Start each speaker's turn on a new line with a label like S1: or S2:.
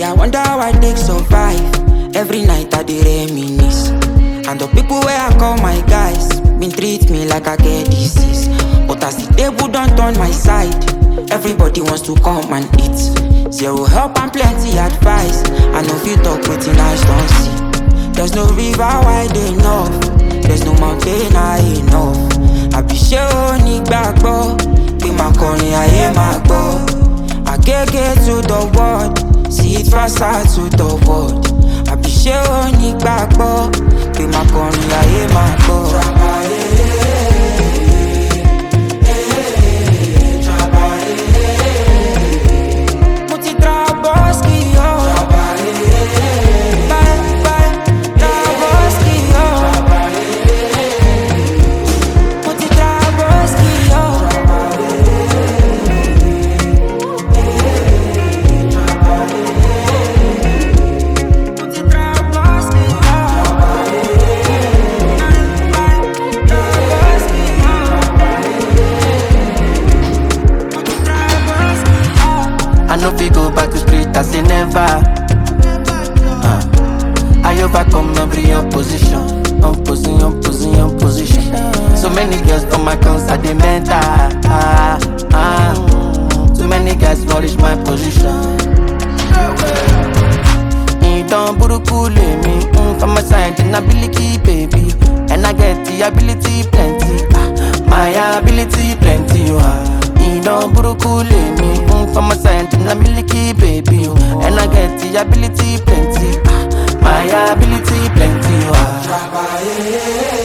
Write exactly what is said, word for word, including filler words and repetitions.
S1: See, I wonder how I take survive. Every night I dey reminisce. And the people where I call my guys been treat me like I get disease. But as the table don't turn my side, everybody wants to come and eat. Zero help and plenty advice. I know if you talk pretty nice, don't see. There's no river wide enough. There's no mountain high enough. I be sure ni gbagbo. Be my calling, I hear my go. I get get to the world. See it faster to the world. I be sure ni gbagbo. Be my calling, I hear my go.
S2: I know we go back to street as a never. uh, I overcome every opposition. Opposition, opposition, opposition. So many girls on my concert, they mental. ah, ah. Too many guys flourish my position. You don't buruku me mm, from my side, inability, baby. And I get the ability plenty. ah, My ability plenty, you are. You don't buruku me mm, from my side, inability, baby. And I get the ability plenty. ah, My ability plenty, you are.